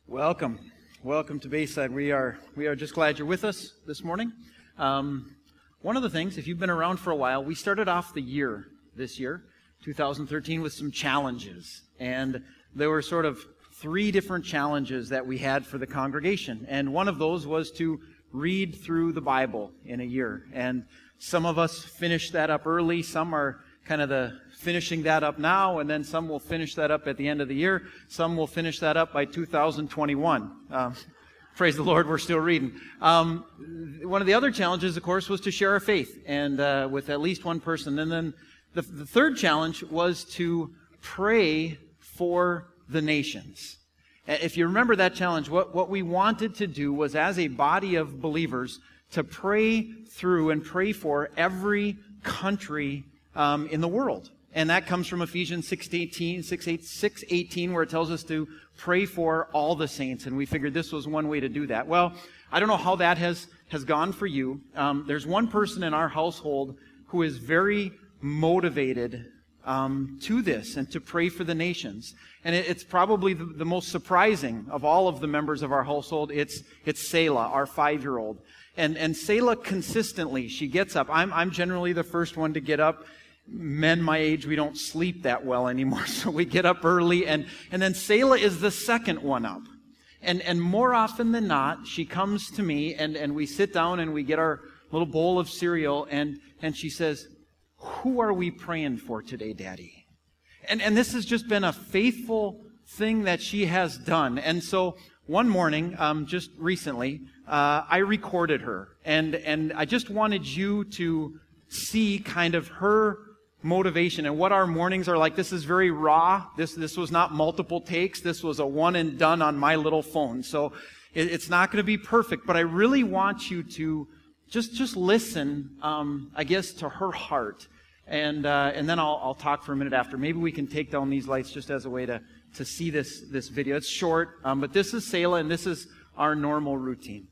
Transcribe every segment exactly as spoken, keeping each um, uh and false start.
Welcome. Welcome to Bayside. We are we are just glad you're with us this morning. Um, one of the things, if you've been around for a while, we started off the year this year, two thousand thirteen, with some challenges. And there were sort of three different challenges that we had for the congregation. And one of those was to read through the Bible in a year. And some of us finished that up early. Some are kind of the finishing that up now, and then some will finish that up at the end of the year. Some will finish that up by two thousand twenty-one. Um, praise the Lord, we're still reading. Um, one of the other challenges, of course, was to share our faith, and uh, with at least one person. And then the, the third challenge was to pray for the nations. If you remember that challenge, what, what we wanted to do was, as a body of believers, to pray through and pray for every country um, in the world. And that comes from Ephesians six eighteen, six eighteen, where it tells us to pray for all the saints. And we figured this was one way to do that. Well, I don't know how that has, has gone for you. Um, there's one person in our household who is very motivated um, to this and to pray for the nations. And it, it's probably the, the most surprising of all of the members of our household. It's it's Selah, our five-year-old. And and Selah consistently, she gets up. I'm I'm generally the first one to get up. Men my age, we don't sleep that well anymore, so we get up early, and, and then Selah is the second one up. And and more often than not, she comes to me, and, and we sit down and we get our little bowl of cereal, and, and she says, "Who are we praying for today, Daddy?" And and this has just been a faithful thing that she has done. And so one morning, um, just recently, uh, I recorded her, and and I just wanted you to see kind of her motivation and what our mornings are like. This is very raw. This this was not multiple takes. This was a one and done on my little phone. So it, it's not going to be perfect, but I really want you to just just listen, um, I guess, to her heart. And uh, and then I'll I'll talk for a minute after. Maybe we can take down these lights just as a way to, to see this, this video. It's short, um, but this is Selah, and this is our normal routine.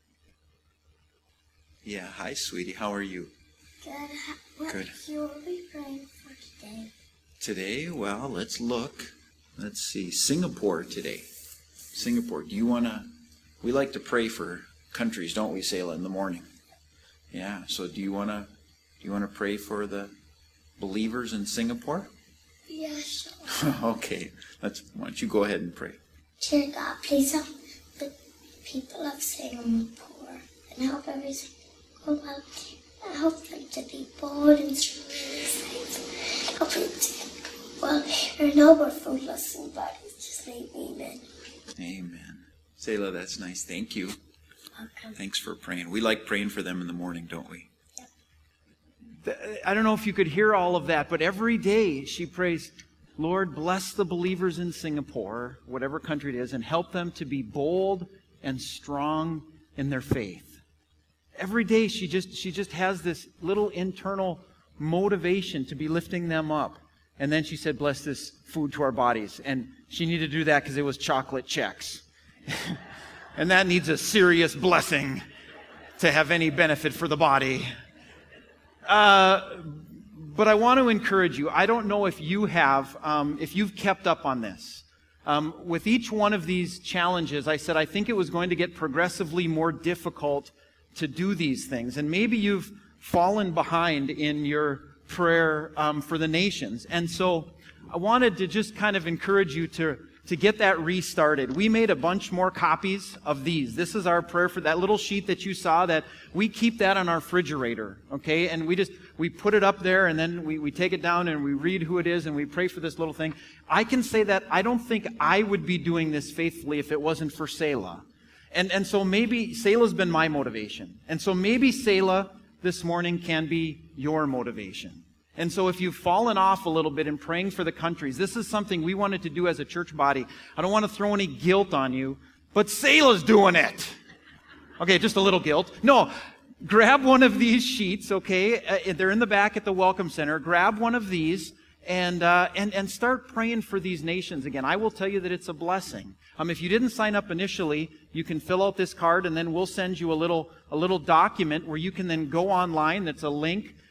Yeah, hi, sweetie. How are you? Good. What Good. you will be praying for today? Today, well, let's look. Let's see. Singapore today. Singapore. Do you want to... We like to pray for countries, don't we, Selah, in the morning? Yeah, so do you want to do you want to pray for the believers in Singapore? Yes. Okay. Let's, why don't you go ahead and pray. Dear God, please help the people of Singapore and help everything go well. Help them to be bold and strong and safe. Help them to, well, you're noble, fruitless and bodies. Just name amen. Amen. Selah, that's nice. Thank you. Welcome. Thanks for praying. We like praying for them in the morning, don't we? I don't know if you could hear all of that, but every day she prays, "Lord, bless the believers in Singapore," whatever country it is, and help them to be bold and strong in their faith. Every day she just she just has this little internal motivation to be lifting them up. And then she said, "Bless this food to our bodies." And she needed to do that because it was chocolate checks. And that needs a serious blessing to have any benefit for the body. Uh, but I want to encourage you. I don't know if you have, um, if you've kept up on this. Um, with each one of these challenges, I said I think it was going to get progressively more difficult to do these things. And maybe you've fallen behind in your prayer um, for the nations. And so I wanted to just kind of encourage you to, to get that restarted. We made a bunch more copies of these. This is our prayer for that little sheet that you saw, that we keep that on our refrigerator, okay? And we just, we put it up there, and then we, we take it down and we read who it is and we pray for this little thing. I can say that I don't think I would be doing this faithfully if it wasn't for Selah. And and so maybe Selah's been my motivation. And so maybe Selah this morning can be your motivation. And so if you've fallen off a little bit in praying for the countries, this is something we wanted to do as a church body. I don't want to throw any guilt on you, but Selah's doing it. Okay, just a little guilt. No, grab one of these sheets, okay? Uh, they're in the back at the Welcome Center. Grab one of these and uh, and and start praying for these nations again. I will tell you that it's a blessing. Um, if you didn't sign up initially, you can fill out this card, and then we'll send you a little a little document where you can then go online. That's a link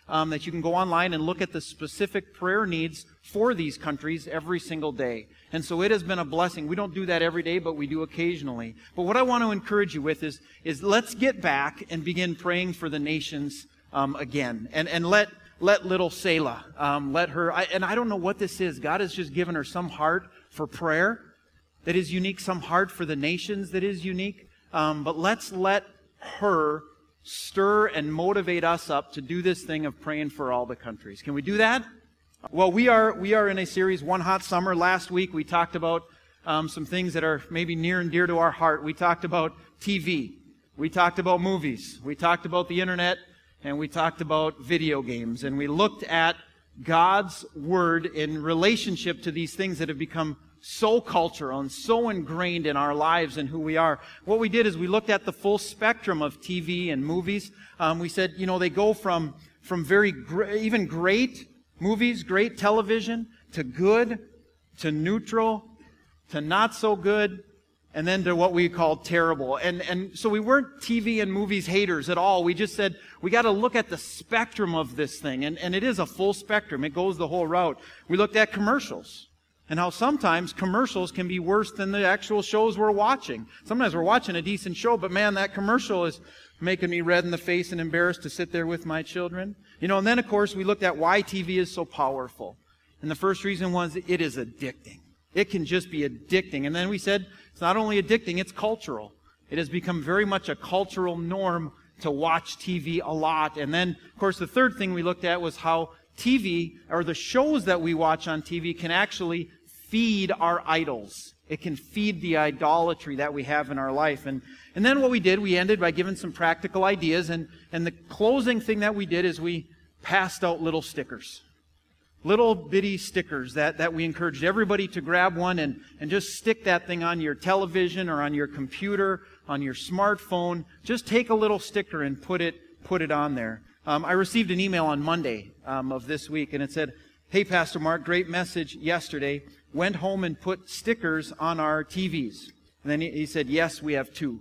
um, that you can go online and look at the specific prayer needs for these countries every single day. And so it has been a blessing. We don't do that every day, but we do occasionally. But what I want to encourage you with is, is let's get back and begin praying for the nations um, again. And, and let, let little Selah, um, let her, I, and I don't know what this is. God has just given her some heart for prayer that is unique, some heart for the nations that is unique. Um, but let's let her stir and motivate us up to do this thing of praying for all the countries. Can we do that? Well, we are we are in a series, One Hot Summer. Last week we talked about um, some things that are maybe near and dear to our heart. We talked about T V. We talked about movies. We talked about the internet. And we talked about video games. And we looked at God's Word in relationship to these things that have become so cultural and so ingrained in our lives and who we are. What we did is we looked at the full spectrum of T V and movies. Um, we said, you know, they go from, from very, gr- even great movies, great television, to good, to neutral, to not so good, and then to what we call terrible. And, and so we weren't T V and movies haters at all. We just said, we got to look at the spectrum of this thing. And, and it is a full spectrum. It goes the whole route. We looked at commercials. And how sometimes commercials can be worse than the actual shows we're watching. Sometimes we're watching a decent show, but man, that commercial is making me red in the face and embarrassed to sit there with my children. You know, and then of course we looked at why T V is so powerful. And the first reason was it is addicting. It can just be addicting. And then we said it's not only addicting, it's cultural. It has become very much a cultural norm to watch T V a lot. And then, of course, the third thing we looked at was how T V, or the shows that we watch on T V, can actually feed our idols. It can feed the idolatry that we have in our life. And, and then what we did, we ended by giving some practical ideas. And, and the closing thing that we did is we passed out little stickers. Little bitty stickers that, that we encouraged everybody to grab one and, and just stick that thing on your television or on your computer, on your smartphone. Just take a little sticker and put it, put it on there. Um, I received an email on Monday um, of this week, and it said, "Hey, Pastor Mark, great message yesterday. Went home and put stickers on our T Vs." And then he, he said, "Yes, we have two."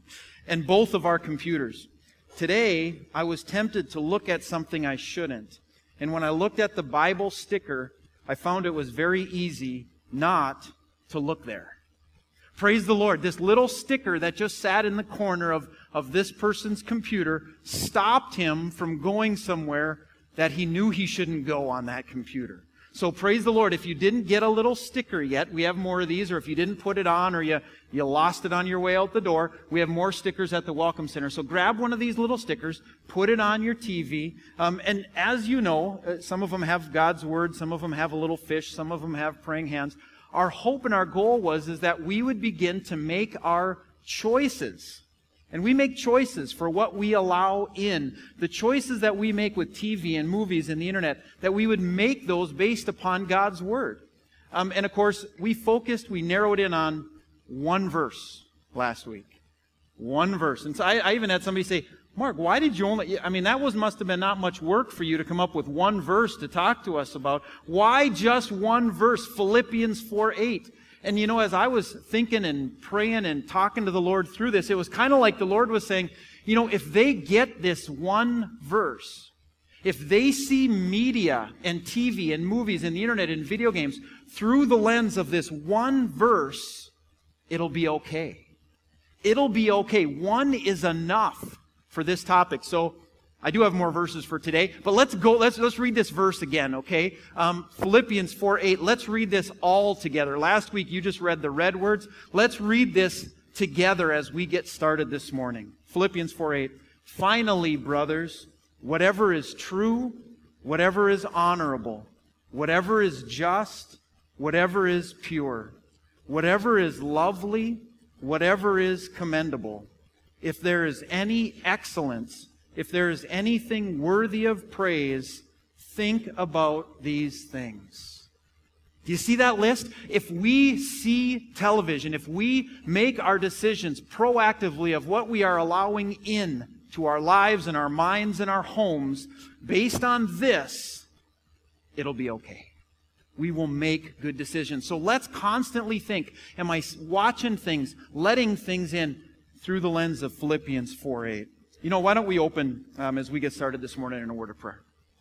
And both of our computers. Today, I was tempted to look at something I shouldn't. And when I looked at the Bible sticker, I found it was very easy not to look there. Praise the Lord. This little sticker that just sat in the corner of, of this person's computer stopped him from going somewhere that he knew he shouldn't go on that computer. So praise the Lord. If you didn't get a little sticker yet, we have more of these, or if you didn't put it on, or you, you lost it on your way out the door, we have more stickers at the Welcome Center. So grab one of these little stickers, put it on your T V, um, and as you know, uh, some of them have God's Word, some of them have a little fish, some of them have praying hands. Our hope and our goal was is that we would begin to make our choices. And we make choices for what we allow in. The choices that we make with T V and movies and the internet, that we would make those based upon God's Word. Um, and of course, we focused, we narrowed in on one verse last week. One verse. And so I, I even had somebody say, "Mark, why did you only..." I mean, that was must have been not much work for you to come up with one verse to talk to us about. Why just one verse? Philippians four eight. And you know, as I was thinking and praying and talking to the Lord through this, it was kind of like the Lord was saying, you know, if they get this one verse, if they see media and T V and movies and the internet and video games through the lens of this one verse, it'll be okay. It'll be okay. One is enough for this topic. So I do have more verses for today, but let's go, let's, let's read this verse again, okay? Um, Philippians four eight, let's read this all together. Last week you just read the red words. Let's read this together as we get started this morning. Philippians four eight, "Finally, brothers, whatever is true, whatever is honorable, whatever is just, whatever is pure, whatever is lovely, whatever is commendable, if there is any excellence, if there is anything worthy of praise, think about these things." Do you see that list? If we see television, if we make our decisions proactively of what we are allowing in to our lives and our minds and our homes based on this, it'll be okay. We will make good decisions. So let's constantly think, am I watching things, letting things in through the lens of Philippians four eight? You know, why don't we open um, as we get started this morning in a word of prayer?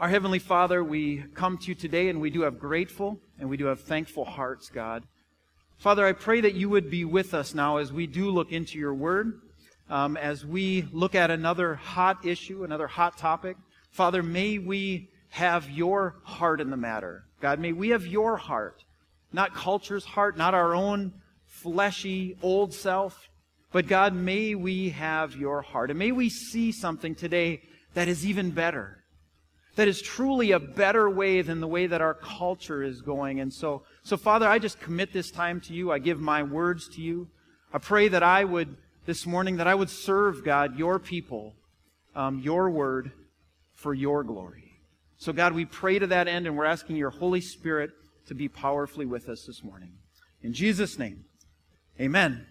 Our Heavenly Father, we come to you today and we do have grateful and we do have thankful hearts, God. Father, I pray that you would be with us now as we do look into your word, um, as we look at another hot issue, another hot topic. Father, may we have your heart in the matter. God, may we have your heart, not culture's heart, not our own fleshy old self, but God, may we have your heart. And may we see something today that is even better, that is truly a better way than the way that our culture is going. And so, so Father, I just commit this time to you. I give my words to you. I pray that I would, this morning, that I would serve, God, your people, um, your word, for your glory. So God, we pray to that end, and we're asking your Holy Spirit to be powerfully with us this morning. In Jesus' name, amen.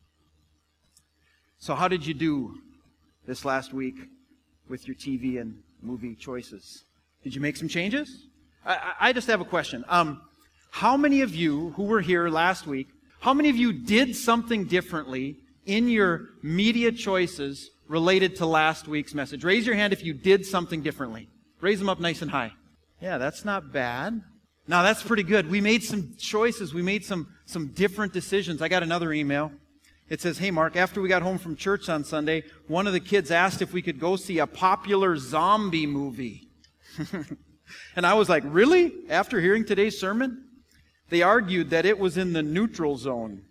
So how did you do this last week with your T V and movie choices? Did you make some changes? I, I just have a question. Um, how many of you who were here last week, how many of you did something differently in your media choices related to last week's message? Raise your hand if you did something differently. Raise them up nice and high. Yeah, that's not bad. Now, that's pretty good. We made some choices. We made some, some different decisions. I got another email. It says, hey, Mark, after we got home from church on Sunday, one of the kids asked if we could go see a popular zombie movie. And I was like, really? After hearing today's sermon? They argued that it was in the neutral zone.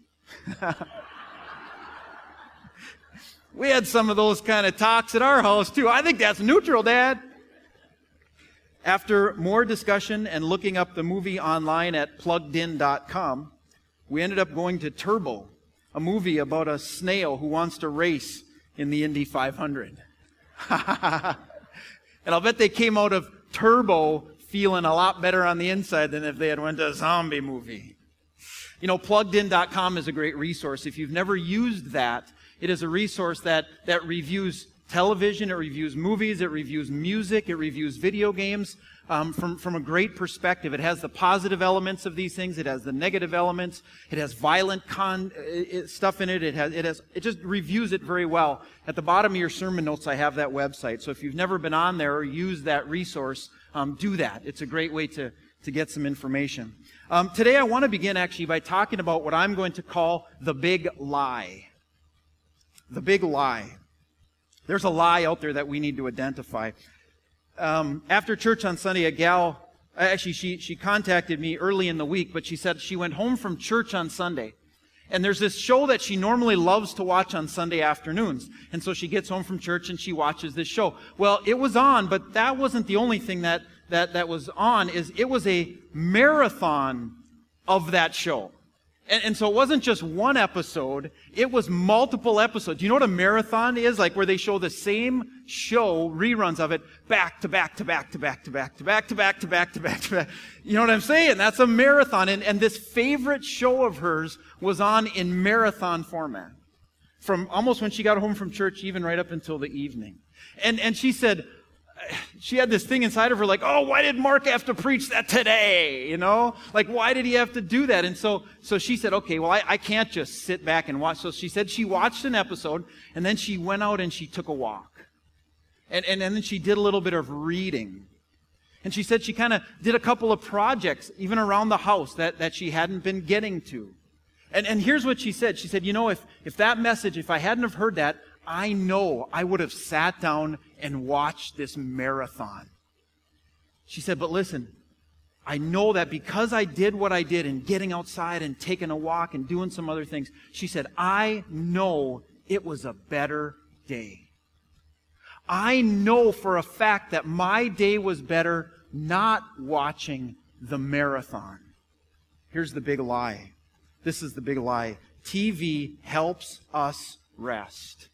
We had some of those kind of talks at our house, too. I think that's neutral, Dad. After more discussion and looking up the movie online at plugged in dot com, we ended up going to Turbo, a movie about a snail who wants to race in the Indy five hundred. And I'll bet they came out of Turbo feeling a lot better on the inside than if they had went to a zombie movie. You know, plugged in dot com is a great resource. If you've never used that, it is a resource that, that reviews television, it reviews movies, it reviews music, it reviews video games um, from, from a great perspective. It has the positive elements of these things, it has the negative elements, it has violent con it, stuff in it, it has, it has, it just reviews it very well. At the bottom of your sermon notes, I have that website. So if you've never been on there or used that resource, um, do that. It's a great way to, to get some information. Um, today I want to begin actually by talking about what I'm going to call the big lie. The big lie. There's a lie out there that we need to identify. Um, after church on Sunday, a gal, actually she, she contacted me early in the week, but she said she went home from church on Sunday. And there's this show that she normally loves to watch on Sunday afternoons. And so she gets home from church and she watches this show. Well, it was on, but that wasn't the only thing that, that, that was on, is it was a marathon of that show. And, and so it wasn't just one episode, it was multiple episodes. You know what a marathon is? Like where they show the same show, reruns of it, back to back to back to back to back to back to back to back to back to back. You know what I'm saying? That's a marathon. And, and this favorite show of hers was on in marathon format. From almost when she got home from church, even right up until the evening. And, and she said, she had this thing inside of her like, oh, why did Mark have to preach that today? You know, like, why did he have to do that? And so, so she said, okay, well, I, I can't just sit back and watch. So she said she watched an episode and then she went out and she took a walk. And, and, and then she did a little bit of reading. And she said she kind of did a couple of projects, even around the house, that, that she hadn't been getting to. And, and here's what she said. She said, you know, if, if that message, if I hadn't have heard that, I know I would have sat down and watched this marathon. She said, but listen, I know that because I did what I did in getting outside and taking a walk and doing some other things, she said, I know it was a better day. I know for a fact that my day was better not watching the marathon. Here's the big lie. This is the big lie. T V helps us rest.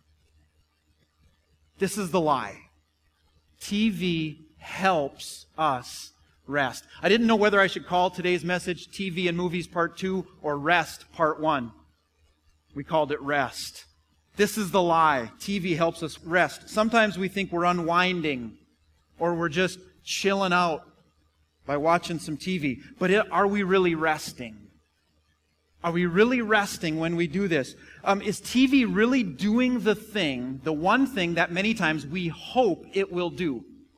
This is the lie. T V helps us rest. I didn't know whether I should call today's message T V and Movies Part two or Rest Part one. We called it Rest. This is the lie. T V helps us rest. Sometimes we think we're unwinding or we're just chilling out by watching some T V. But it, are we really resting? Are we really resting when we do this? Um, is T V really doing the thing, the one thing that many times we hope it will do?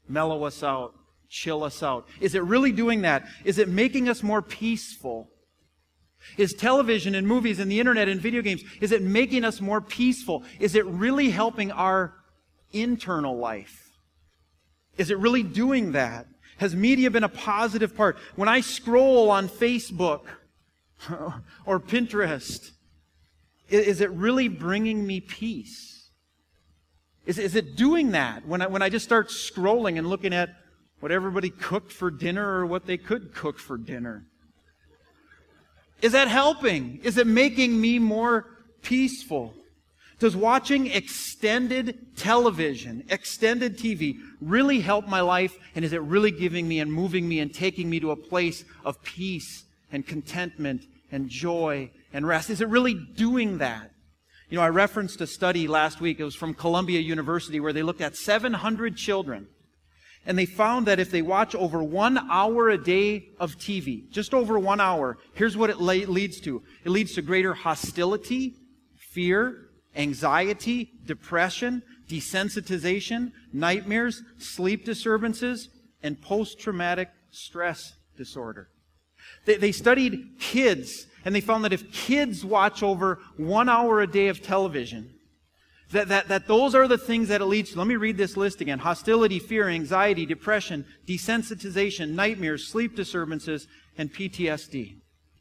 mellow us out, chill us out? Is it really doing that? Is it making us more peaceful? Is television and movies and the internet and video games, is it making us more peaceful? Is it really helping our internal life? Is it really doing that? Has media been a positive part? When I scroll on Facebook or Pinterest, is it really bringing me peace? Is, is it doing that when I, when I just start scrolling and looking at what everybody cooked for dinner or what they could cook for dinner? Is that helping? Is it making me more peaceful? Does watching extended television, extended T V, really help my life? And is it really giving me and moving me and taking me to a place of peace and contentment and joy and rest? Is it really doing that? You know, I referenced a study last week. It was from Columbia University where they looked at seven hundred children. And they found that if they watch over one hour a day of T V, just over one hour, here's what it le- leads to. It leads to greater hostility, fear, anxiety, depression, desensitization, nightmares, sleep disturbances, and post-traumatic stress disorder. They, they studied kids, and they found that if kids watch over one hour a day of television, that, that, that those are the things that it leads to. Let me read this list again. Hostility, fear, anxiety, depression, desensitization, nightmares, sleep disturbances, and P T S D.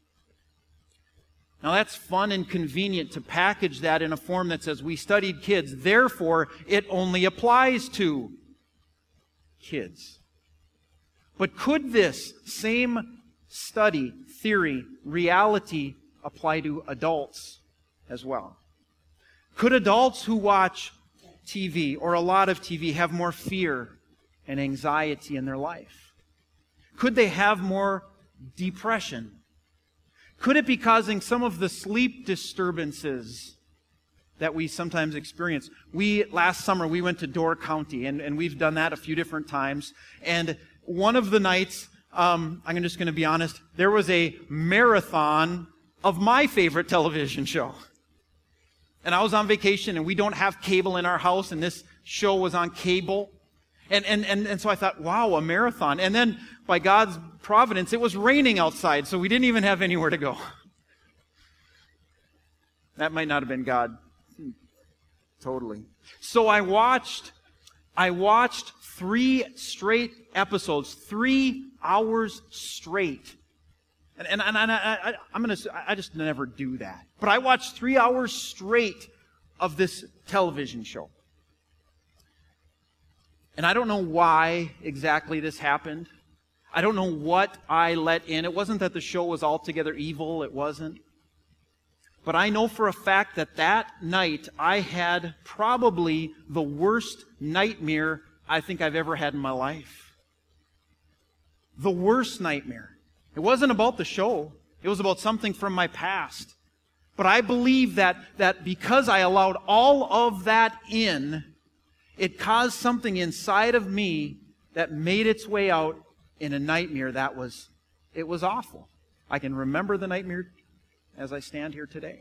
Now that's fun and convenient to package that in a form that says we studied kids, therefore it only applies to kids. But could this same study, theory, reality apply to adults as well? Could adults who watch T V or a lot of T V have more fear and anxiety in their life? Could they have more depression? Could it be causing some of the sleep disturbances that we sometimes experience? We, last summer, we went to Door County, and, and we've done that a few different times. And one of the nights, um, I'm just going to be honest, there was a marathon of my favorite television show. And I was on vacation, and we don't have cable in our house, and this show was on cable. And, and, and, and so I thought, wow, a marathon. And then, by God's providence, it was raining outside, so we didn't even have anywhere to go. That might not have been God. Totally. So I watched, I watched three straight episodes, three hours straight. And, and, and I, I, I'm gonna, I just never do that. But I watched three hours straight of this television show. And I don't know why exactly this happened. I don't know what I let in. It wasn't that the show was altogether evil. It wasn't. But I know for a fact that that night I had probably the worst nightmare I think I've ever had in my life. The worst nightmare. It wasn't about the show. It was about something from my past. But I believe that, that because I allowed all of that in, it caused something inside of me that made its way out in a nightmare that was, it was awful. I can remember the nightmare as I stand here today.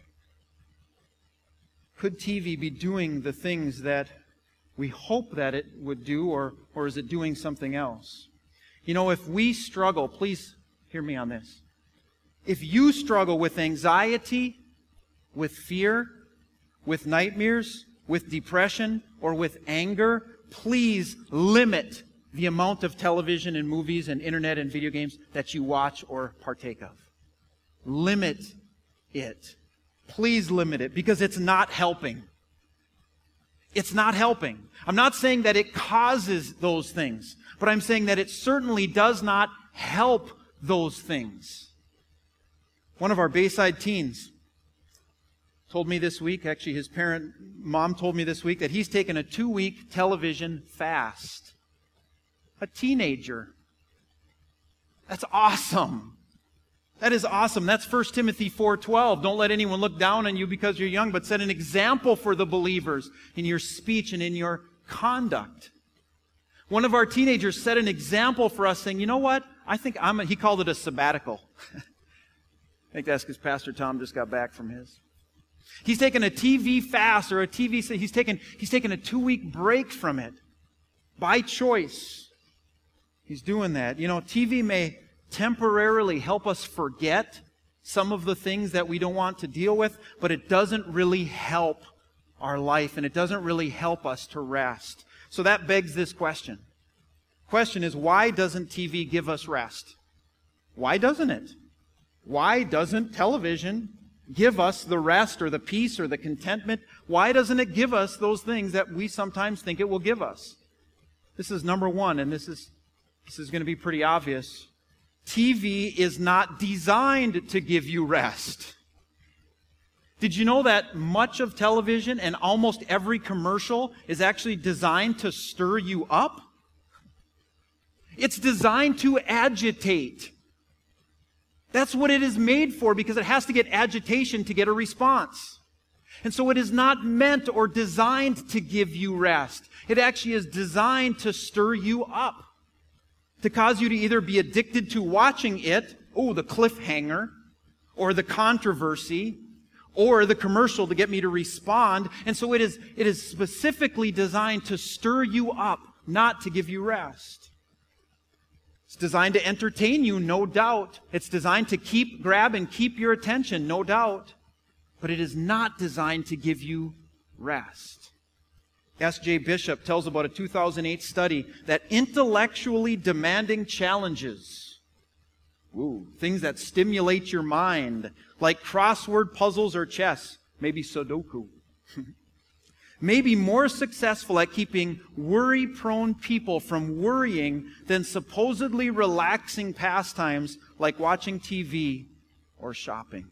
Could T V be doing the things that we hope that it would do, or, or is it doing something else? You know, if we struggle, please hear me on this. If you struggle with anxiety, with fear, with nightmares, with depression, or with anger, please limit the amount of television and movies and internet and video games that you watch or partake of. Limit it. Please limit it, because it's not helping. It's not helping. I'm not saying that it causes those things, but I'm saying that it certainly does not help those things. One of our Bayside teens told me this week, actually his parent, mom told me this week, that he's taken a two-week television fast. A teenager. That's awesome. That is awesome. That's First Timothy four twelve. Don't let anyone look down on you because you're young, but set an example for the believers in your speech and in your conduct. One of our teenagers set an example for us, saying, you know what? I think I'm a, he called it a sabbatical. I think that's because Pastor Tom just got back from his. He's taken a T V fast, or a T V, he's taken, he's taken a two-week break from it by choice. He's doing that. You know, T V may temporarily help us forget some of the things that we don't want to deal with, but it doesn't really help our life, and it doesn't really help us to rest. So that begs this question. Question is, why doesn't T V give us rest? Why doesn't it? Why doesn't television give us the rest or the peace or the contentment? Why doesn't it give us those things that we sometimes think it will give us? This is number one, and this is this is going to be pretty obvious. T V is not designed to give you rest. Did you know that much of television and almost every commercial is actually designed to stir you up? It's designed to agitate. That's what it is made for, because it has to get agitation to get a response. And so it is not meant or designed to give you rest. It actually is designed to stir you up, to cause you to either be addicted to watching it, oh, the cliffhanger, or the controversy, or the commercial to get me to respond. And so it is, it is specifically designed to stir you up, not to give you rest. It's designed to entertain you, no doubt. It's designed to keep, grab, and keep your attention, no doubt. But it is not designed to give you rest. S J Bishop tells about a two thousand eight study that intellectually demanding challenges, ooh, things that stimulate your mind, like crossword puzzles or chess, maybe Sudoku, may be more successful at keeping worry-prone people from worrying than supposedly relaxing pastimes like watching T V or shopping.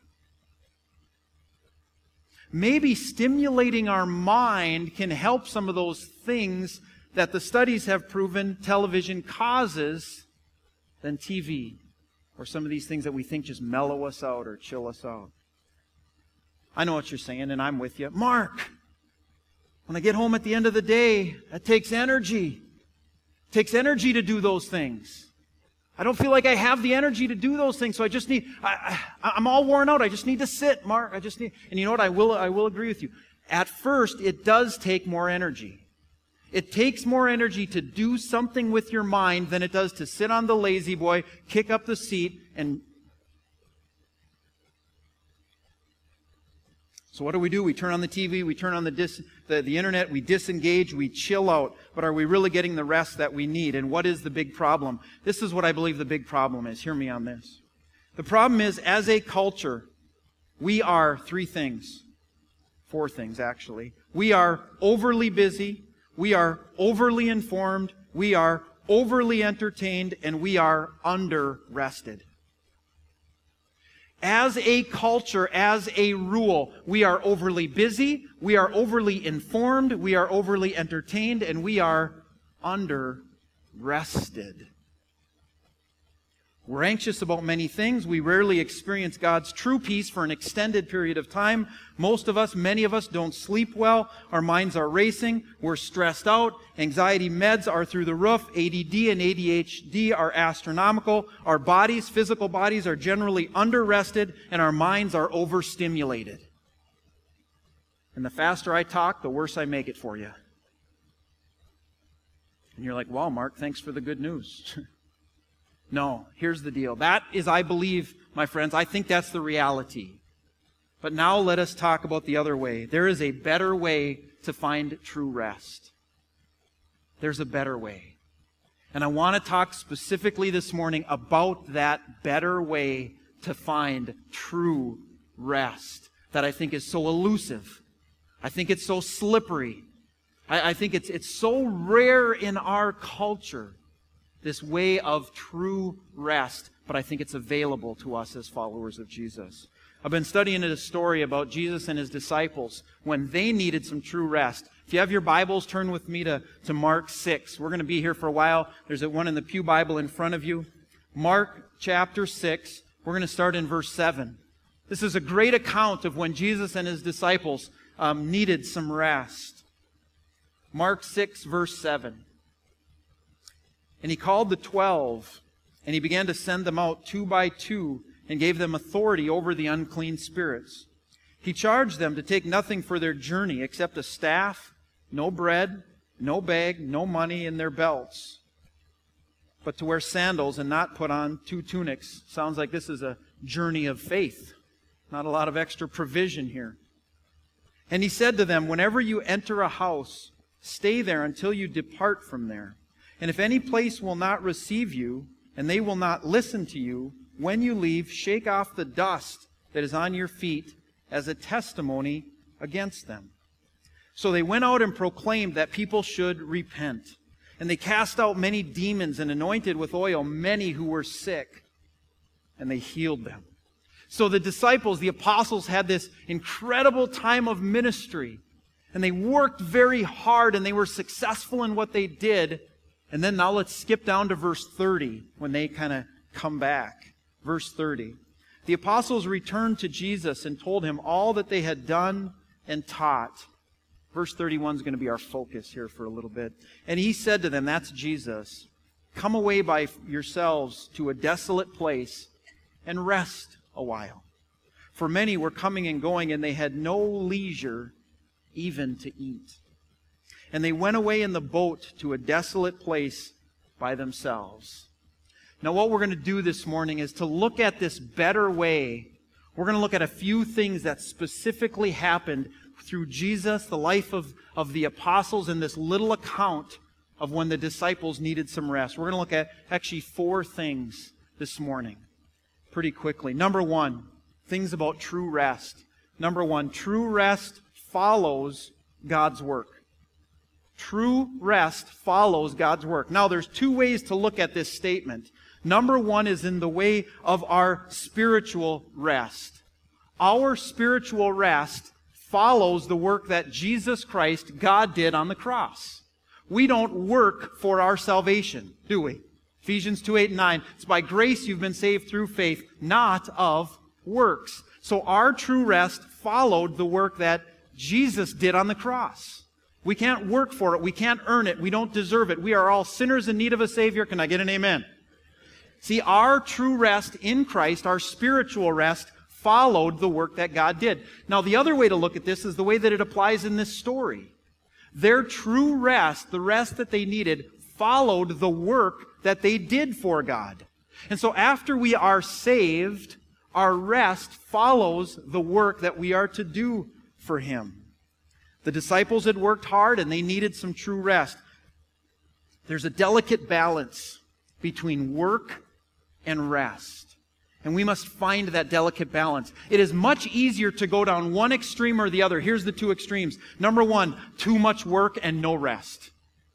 Maybe stimulating our mind can help some of those things that the studies have proven television causes than T V or some of these things that we think just mellow us out or chill us out. I know what you're saying, and I'm with you. Mark, when I get home at the end of the day, it takes energy. It takes energy to do those things. I don't feel like I have the energy to do those things, so I just need, I, I, I'm all worn out. I just need to sit, Mark. I just need, and you know what? I will, I will agree with you. At first, it does take more energy. It takes more energy to do something with your mind than it does to sit on the lazy boy, kick up the seat, and so what do we do? We turn on the T V, we turn on the, dis, the the internet, we disengage, we chill out. But are we really getting the rest that we need? And what is the big problem? This is what I believe the big problem is. Hear me on this. The problem is, as a culture, we are three things. Four things, actually. We are overly busy, we are overly informed, we are overly entertained, and we are under-rested. As a culture, as a rule, we are overly busy, we are overly informed, we are overly entertained, and we are under-rested. We're anxious about many things. We rarely experience God's true peace for an extended period of time. Most of us, many of us, don't sleep well. Our minds are racing. We're stressed out. Anxiety meds are through the roof. A D D and A D H D are astronomical. Our bodies, physical bodies, are generally under-rested, and our minds are overstimulated. And the faster I talk, the worse I make it for you. And you're like, wow, Mark, thanks for the good news. No, here's the deal. That is, I believe, my friends, I think that's the reality. But now let us talk about the other way. There is a better way to find true rest. There's a better way. And I want to talk specifically this morning about that better way to find true rest that I think is so elusive. I think it's so slippery. I, I think it's, it's so rare in our culture. This way of true rest, but I think it's available to us as followers of Jesus. I've been studying a story about Jesus and his disciples when they needed some true rest. If you have your Bibles, turn with me to, to Mark six. We're going to be here for a while. There's one in the Pew Bible in front of you. Mark chapter six. We're going to start in verse seven. This is a great account of when Jesus and his disciples um, needed some rest. Mark six, verse seven. And he called the twelve, and he began to send them out two by two, and gave them authority over the unclean spirits. He charged them to take nothing for their journey except a staff, no bread, no bag, no money in their belts, but to wear sandals and not put on two tunics. Sounds like this is a journey of faith. Not a lot of extra provision here. And he said to them, whenever you enter a house, stay there until you depart from there. And if any place will not receive you, and they will not listen to you, when you leave, shake off the dust that is on your feet as a testimony against them. So they went out and proclaimed that people should repent. And they cast out many demons and anointed with oil many who were sick. And they healed them. So the disciples, the apostles, had this incredible time of ministry. And they worked very hard and they were successful in what they did. And then now let's skip down to verse thirty when they kind of come back. Verse thirty. The apostles returned to Jesus and told him all that they had done and taught. Verse thirty-one is going to be our focus here for a little bit. And he said to them, that's Jesus, come away by yourselves to a desolate place and rest a while. For many were coming and going, and they had no leisure even to eat. And they went away in the boat to a desolate place by themselves. Now what we're going to do this morning is to look at this better way. We're going to look at a few things that specifically happened through Jesus, the life of, of the apostles, and this little account of when the disciples needed some rest. We're going to look at actually four things this morning pretty quickly. Number one, things about true rest. Number one, true rest follows God's work. True rest follows God's work. Now, there's two ways to look at this statement. Number one is in the way of our spiritual rest. Our spiritual rest follows the work that Jesus Christ, God, did on the cross. We don't work for our salvation, do we? Ephesians two, eight, and nine. It's by grace you've been saved through faith, not of works. So our true rest followed the work that Jesus did on the cross. We can't work for it. We can't earn it. We don't deserve it. We are all sinners in need of a Savior. Can I get an amen? See, our true rest in Christ, our spiritual rest, followed the work that God did. Now, the other way to look at this is the way that it applies in this story. Their true rest, the rest that they needed, followed the work that they did for God. And so after we are saved, our rest follows the work that we are to do for Him. The disciples had worked hard and they needed some true rest. There's a delicate balance between work and rest. And we must find that delicate balance. It is much easier to go down one extreme or the other. Here's the two extremes. Number one, too much work and no rest.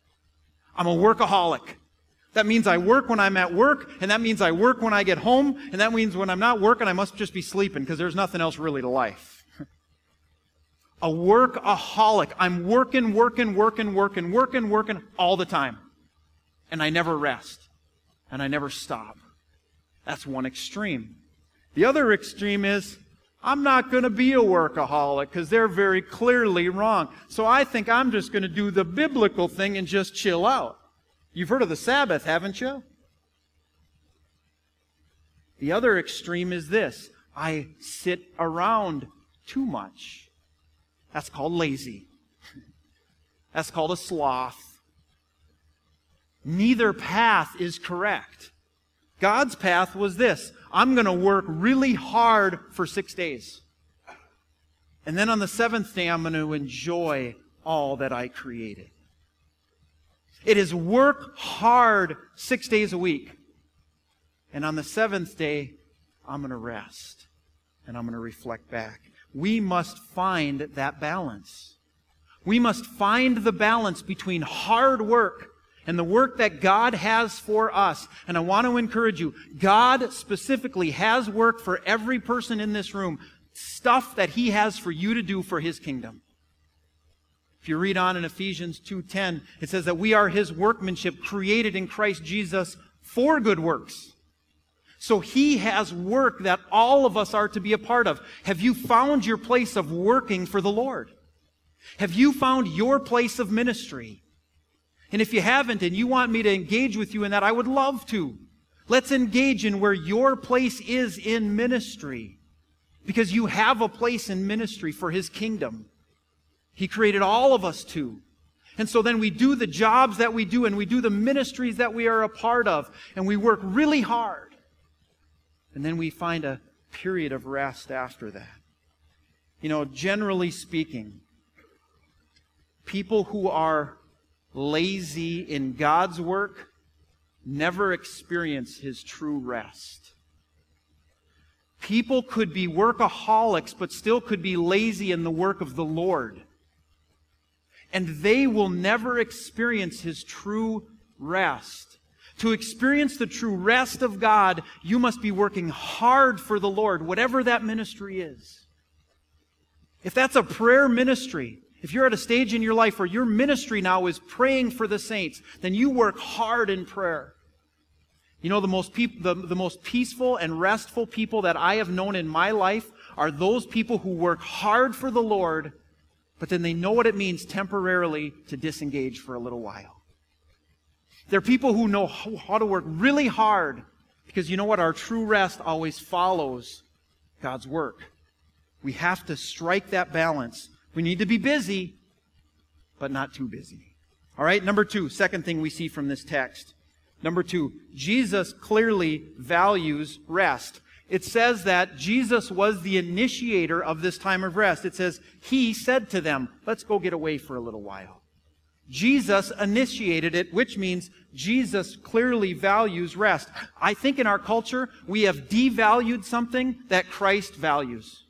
I'm a workaholic. That means I work when I'm at work, and that means I work when I get home, and that means when I'm not working, I must just be sleeping because there's nothing else really to life. A workaholic. I'm working, working, working, working, working, working all the time. And I never rest. And I never stop. That's one extreme. The other extreme is, I'm not going to be a workaholic because they're very clearly wrong. So I think I'm just going to do the biblical thing and just chill out. You've heard of the Sabbath, haven't you? The other extreme is this. I sit around too much. That's called lazy. That's called a sloth. Neither path is correct. God's path was this. I'm going to work really hard for six days. And then on the seventh day, I'm going to enjoy all that I created. It is work hard six days a week. And on the seventh day, I'm going to rest. And I'm going to reflect back. We must find that balance. We must find the balance between hard work and the work that God has for us. And I want to encourage you, God specifically has work for every person in this room. Stuff that He has for you to do for His kingdom. If you read on in Ephesians two ten, it says that we are His workmanship created in Christ Jesus for good works. So He has work that all of us are to be a part of. Have you found your place of working for the Lord? Have you found your place of ministry? And if you haven't and you want me to engage with you in that, I would love to. Let's engage in where your place is in ministry. Because you have a place in ministry for His kingdom. He created all of us to. And so then we do the jobs that we do, and we do the ministries that we are a part of, and we work really hard. And then we find a period of rest after that. You know, generally speaking, people who are lazy in God's work never experience His true rest. People could be workaholics, but still could be lazy in the work of the Lord. And they will never experience His true rest. To experience the true rest of God, you must be working hard for the Lord, whatever that ministry is. If that's a prayer ministry, if you're at a stage in your life where your ministry now is praying for the saints, then you work hard in prayer. You know, the most peop- the, the most peaceful and restful people that I have known in my life are those people who work hard for the Lord, but then they know what it means temporarily to disengage for a little while. They're people who know how to work really hard, because you know what? Our true rest always follows God's work. We have to strike that balance. We need to be busy, but not too busy. All right, number two, second thing we see from this text. Number two, Jesus clearly values rest. It says that Jesus was the initiator of this time of rest. It says, He said to them, let's go get away for a little while. Jesus initiated it, which means Jesus clearly values rest. I think in our culture, we have devalued something that Christ values.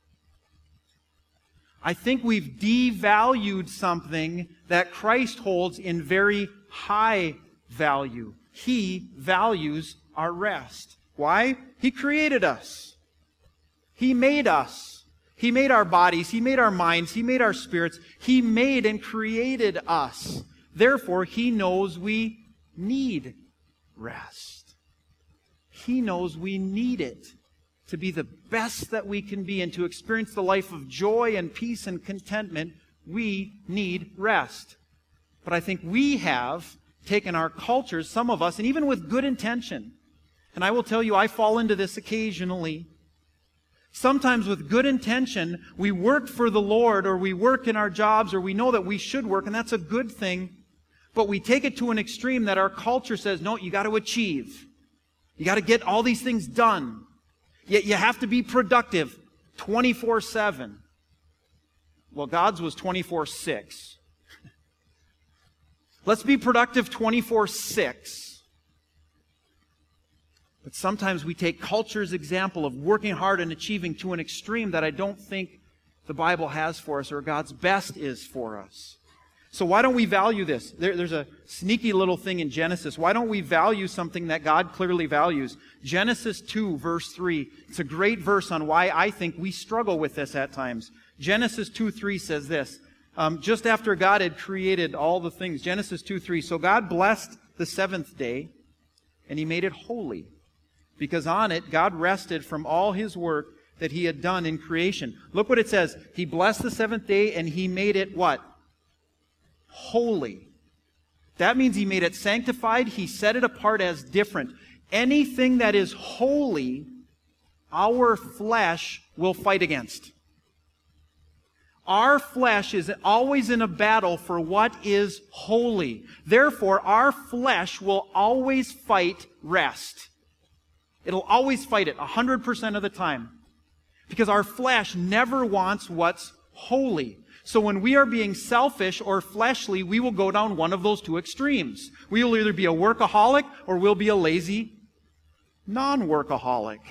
I think we've devalued something that Christ holds in very high value. He values our rest. Why? He created us. He made us. He made our bodies. He made our minds. He made our spirits. He made and created us. Therefore, He knows we need rest. He knows we need it to be the best that we can be and to experience the life of joy and peace and contentment. We need rest. But I think we have taken our cultures, some of us, and even with good intention, and I will tell you, I fall into this occasionally. Sometimes with good intention, we work for the Lord, or we work in our jobs, or we know that we should work, and that's a good thing. But we take it to an extreme that our culture says, no, you got to achieve. You got to get all these things done. Yet you have to be productive twenty-four seven. Well, God's was twenty-four six. Let's be productive twenty-four six. But sometimes we take culture's example of working hard and achieving to an extreme that I don't think the Bible has for us, or God's best is for us. So why don't we value this? There, there's a sneaky little thing in Genesis. Why don't we value something that God clearly values? Genesis two, verse three. It's a great verse on why I think we struggle with this at times. Genesis two three says this. Um, just after God had created all the things, Genesis two three, so God blessed the seventh day, and He made it holy, because on it God rested from all His work that He had done in creation. Look what it says. He blessed the seventh day, and He made it what? Holy. That means He made it sanctified. He set it apart as different. Anything that is holy, our flesh will fight against. Our flesh is always in a battle for what is holy. Therefore, our flesh will always fight rest. It'll always fight it one hundred percent of the time. Because our flesh never wants what's holy. So when we are being selfish or fleshly, we will go down one of those two extremes. We will either be a workaholic or we'll be a lazy non-workaholic.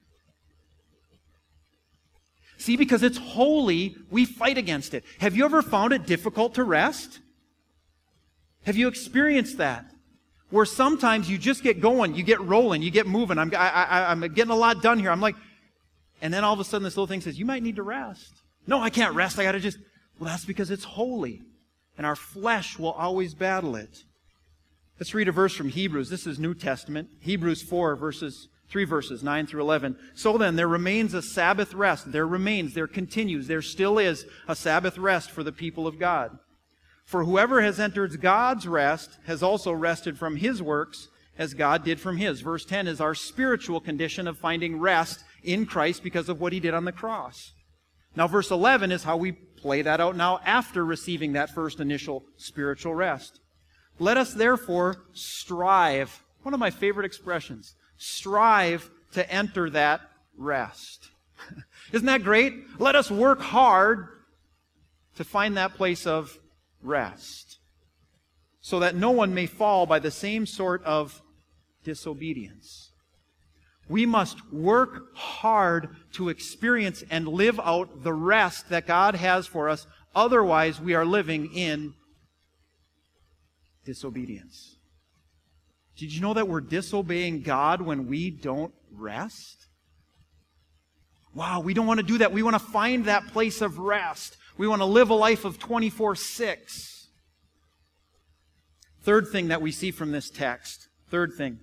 See, because it's holy, we fight against it. Have you ever found it difficult to rest? Have you experienced that? Where sometimes you just get going, you get rolling, you get moving. I'm, I, I, I'm getting a lot done here. I'm like, and then all of a sudden this little thing says, you might need to rest. No, I can't rest. I got to just, well, that's because it's holy. And our flesh will always battle it. Let's read a verse from Hebrews. This is New Testament. Hebrews four, verses Three verses, nine through eleven. So then, there remains a Sabbath rest. There remains, there continues, there still is a Sabbath rest for the people of God. For whoever has entered God's rest has also rested from his works as God did from his. Verse ten is our spiritual condition of finding rest in Christ because of what He did on the cross. Now, verse eleven is how we play that out now after receiving that first initial spiritual rest. Let us therefore strive, one of my favorite expressions, strive to enter that rest. Isn't that great? Let us work hard to find that place of rest, so that no one may fall by the same sort of disobedience. We must work hard to experience and live out the rest that God has for us. Otherwise, we are living in disobedience. Did you know that we're disobeying God when we don't rest? Wow, we don't want to do that. We want to find that place of rest. We want to live a life of twenty-four six. Third thing that we see from this text. Third thing.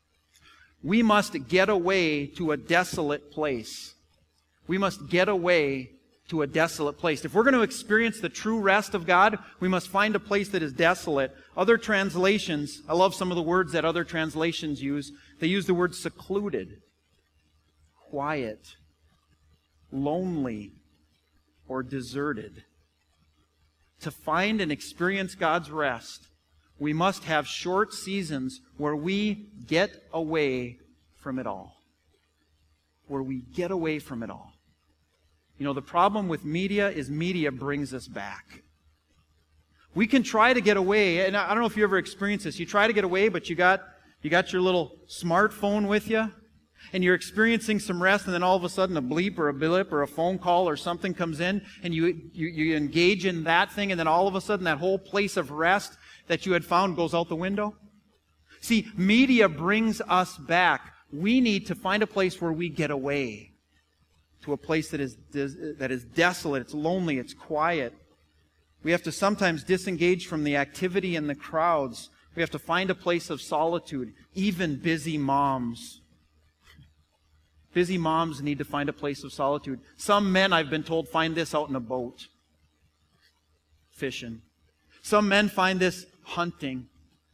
We must get away to a desolate place. We must get away to a desolate place. If we're going to experience the true rest of God, we must find a place that is desolate. Other translations, I love some of the words that other translations use. They use the word secluded, quiet, lonely, or deserted. To find and experience God's rest, we must have short seasons where we get away from it all. Where we get away from it all. You know, the problem with media is media brings us back. We can try to get away, and I don't know if you ever experienced this. You try to get away, but you got you got your little smartphone with you, and you're experiencing some rest, and then all of a sudden a bleep or a blip or a phone call or something comes in, and you, you, you engage in that thing, and then all of a sudden that whole place of rest that you had found goes out the window. See, media brings us back. We need to find a place where we get away, to a place that is that is desolate, it's lonely, it's quiet. We have to sometimes disengage from the activity and the crowds. We have to find a place of solitude. Even busy moms. Busy moms need to find a place of solitude. Some men, I've been told, find this out in a boat, fishing. Some men find this hunting.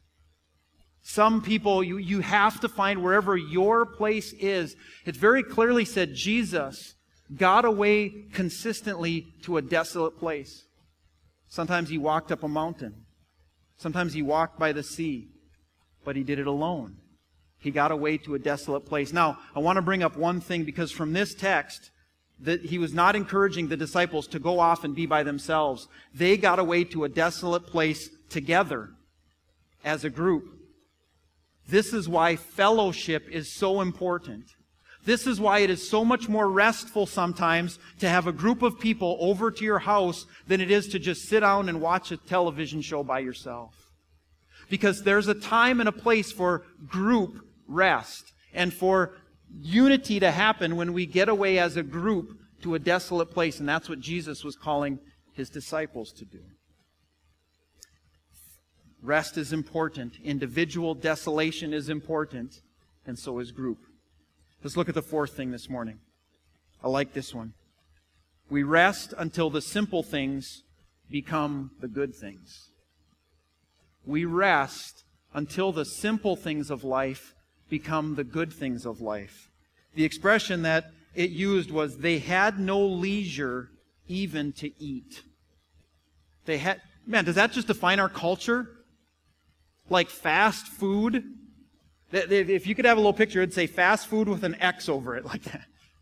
Some people, you, you have to find wherever your place is. It very clearly said Jesus got away consistently to a desolate place. Sometimes he walked up a mountain. Sometimes he walked by the sea. But he did it alone. He got away to a desolate place. Now, I want to bring up one thing, because from this text, that he was not encouraging the disciples to go off and be by themselves. They got away to a desolate place together as a group. This is why fellowship is so important. This is why it is so much more restful sometimes to have a group of people over to your house than it is to just sit down and watch a television show by yourself. Because there's a time and a place for group rest and for unity to happen when we get away as a group to a desolate place. And that's what Jesus was calling his disciples to do. Rest is important. Individual desolation is important. And so is group. Let's look at the fourth thing this morning. I like this one. We rest until the simple things become the good things. We rest until the simple things of life become the good things of life. The expression that it used was, they had no leisure even to eat. They had, man, does that just define our culture? Like fast food? If you could have a little picture, it'd say fast food with an X over it, like that.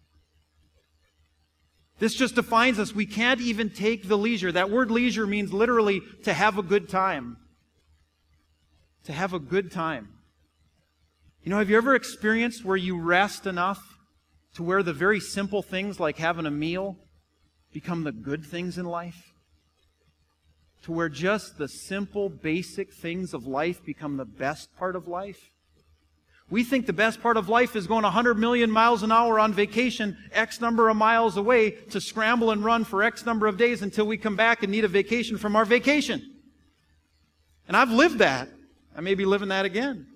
This just defines us. We can't even take the leisure. That word leisure means literally to have a good time. To have a good time. You know, have you ever experienced where you rest enough to where the very simple things like having a meal become the good things in life? To where just the simple, basic things of life become the best part of life? We think the best part of life is going one hundred million miles an hour on vacation, X number of miles away, to scramble and run for X number of days until we come back and need a vacation from our vacation. And I've lived that. I may be living that again.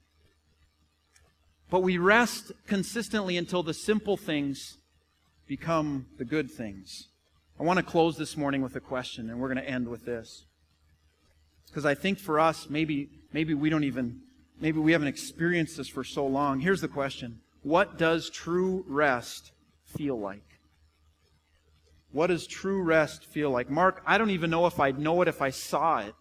But we rest consistently until the simple things become the good things. I want to close this morning with a question, and we're going to end with this. Because I think for us, maybe, maybe we don't even... Maybe we haven't experienced this for so long. Here's the question. What does true rest feel like? What does true rest feel like? Mark, I don't even know if I'd know it if I saw it.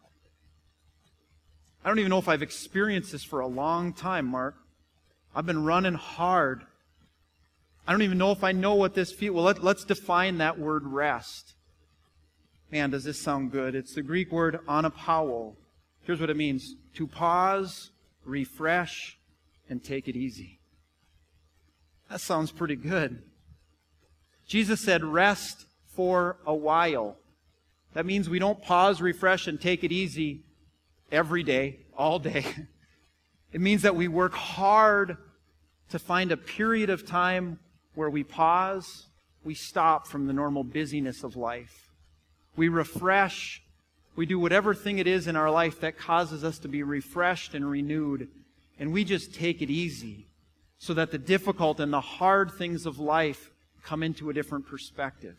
I don't even know if I've experienced this for a long time, Mark. I've been running hard. I don't even know if I know what this feels. Well, let, let's define that word rest. Man, does this sound good? It's the Greek word anapauo. Here's what it means. To pause, refresh, and take it easy. That sounds pretty good. Jesus said rest for a while. That means we don't pause, refresh, and take it easy every day, all day. It means that we work hard to find a period of time where we pause, we stop from the normal busyness of life. We refresh, we do whatever thing it is in our life that causes us to be refreshed and renewed, and we just take it easy so that the difficult and the hard things of life come into a different perspective.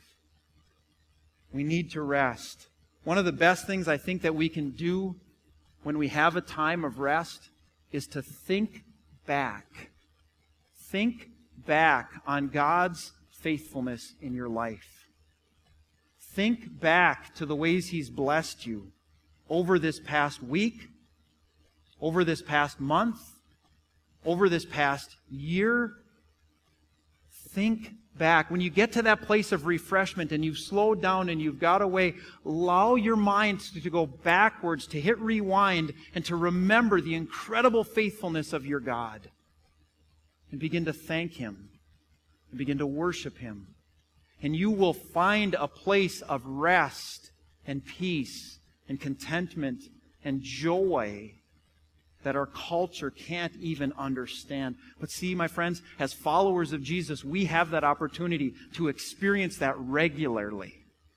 We need to rest. One of the best things I think that we can do when we have a time of rest is to think back. Think back on God's faithfulness in your life. Think back to the ways He's blessed you over this past week, over this past month, over this past year. Think back. When you get to that place of refreshment and you've slowed down and you've got away, allow your mind to go backwards, to hit rewind, and to remember the incredible faithfulness of your God. And begin to thank Him. And begin to worship Him. And you will find a place of rest and peace and contentment and joy that our culture can't even understand. But see, my friends, as followers of Jesus, we have that opportunity to experience that regularly.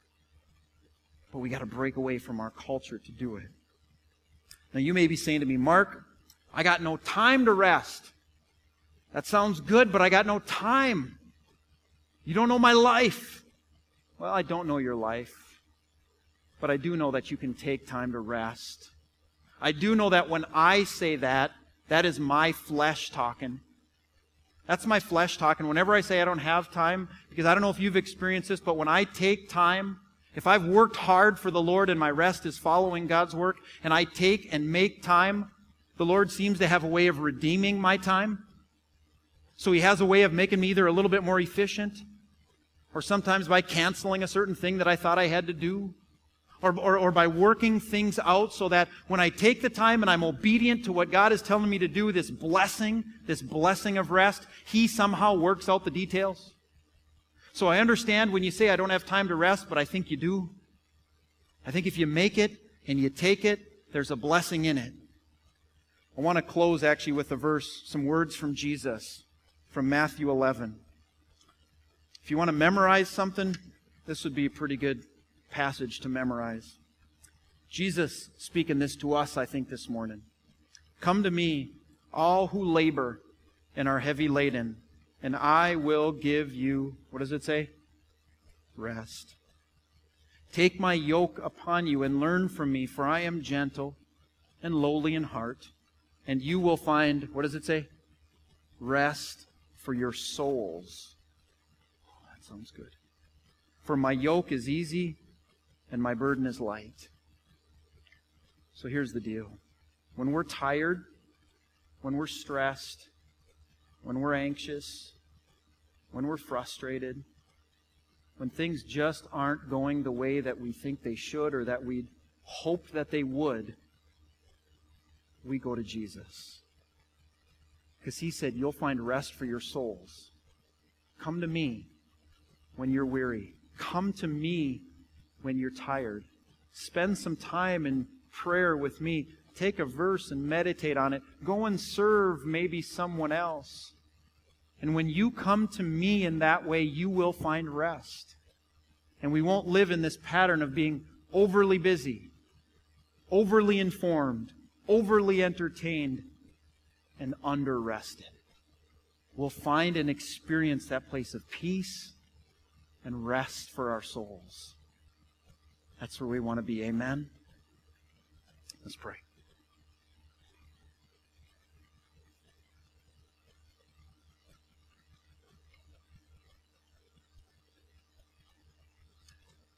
But we got to break away from our culture to do it. Now, you may be saying to me, Mark, I got no time to rest. That sounds good, but I got no time. You don't know my life. Well, I don't know your life, but I do know that you can take time to rest. I do know that when I say that, that is my flesh talking. That's my flesh talking. Whenever I say I don't have time, because I don't know if you've experienced this, but when I take time, if I've worked hard for the Lord and my rest is following God's work, and I take and make time, the Lord seems to have a way of redeeming my time. So He has a way of making me either a little bit more efficient, or sometimes by canceling a certain thing that I thought I had to do, or, or, or by working things out so that when I take the time and I'm obedient to what God is telling me to do, this blessing, this blessing of rest, He somehow works out the details. So I understand when you say I don't have time to rest, but I think you do. I think if you make it and you take it, there's a blessing in it. I want to close actually with a verse, some words from Jesus, from Matthew eleven. If you want to memorize something, this would be a pretty good passage to memorize. Jesus speaking this to us, I think, this morning. Come to me, all who labor and are heavy laden, and I will give you, what does it say? Rest. Take my yoke upon you and learn from me, for I am gentle and lowly in heart, and you will find, what does it say? Rest for your souls. Oh, that sounds good. For my yoke is easy and my burden is light. So here's the deal. When we're tired, when we're stressed, when we're anxious, when we're frustrated, when things just aren't going the way that we think they should or that we'd hope that they would, we go to Jesus. Because He said, you'll find rest for your souls. Come to me when you're weary. Come to me when you're tired. Spend some time in prayer with me. Take a verse and meditate on it. Go and serve maybe someone else. And when you come to me in that way, you will find rest. And we won't live in this pattern of being overly busy, overly informed, overly entertained, and under-rested. We'll find and experience that place of peace and rest for our souls. That's where we want to be. Amen? Let's pray.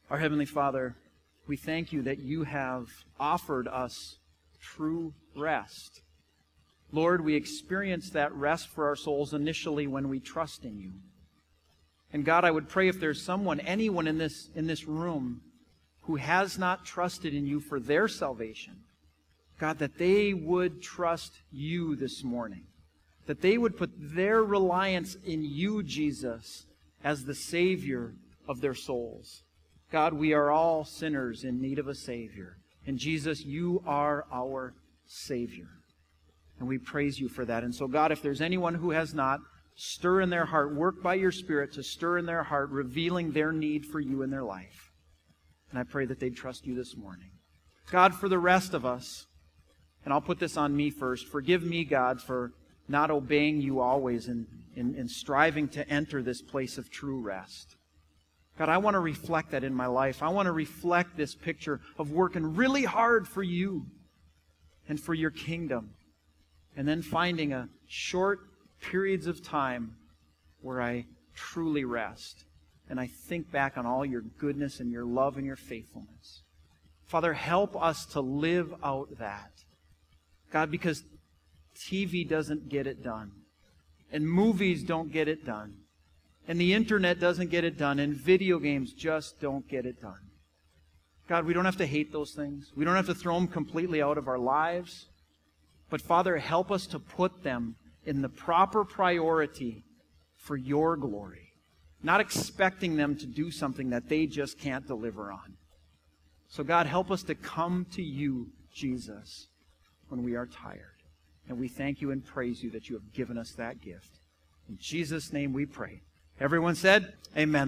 Our Heavenly Father, we thank you that you have offered us true rest. Lord, we experience that rest for our souls initially when we trust in you. And God, I would pray if there's someone, anyone in this, in this room who has not trusted in you for their salvation, God, that they would trust you this morning. That they would put their reliance in you, Jesus, as the Savior of their souls. God, we are all sinners in need of a Savior. And Jesus, you are our Savior. And we praise you for that. And so, God, if there's anyone who has not, stir in their heart, work by your Spirit to stir in their heart, revealing their need for you in their life. And I pray that they'd trust you this morning. God, for the rest of us, and I'll put this on me first, forgive me, God, for not obeying you always and, and, and striving to enter this place of true rest. God, I want to reflect that in my life. I want to reflect this picture of working really hard for you and for your kingdom, and then finding a short periods of time where I truly rest and I think back on all your goodness and your love and your faithfulness. Father, help us to live out that. God, because T V doesn't get it done, and movies don't get it done, and the internet doesn't get it done, and video games just don't get it done. God, we don't have to hate those things. We don't have to throw them completely out of our lives. But Father, help us to put them in the proper priority for your glory, not expecting them to do something that they just can't deliver on. So God, help us to come to you, Jesus, when we are tired. And we thank you and praise you that you have given us that gift. In Jesus' name we pray. Everyone said, amen.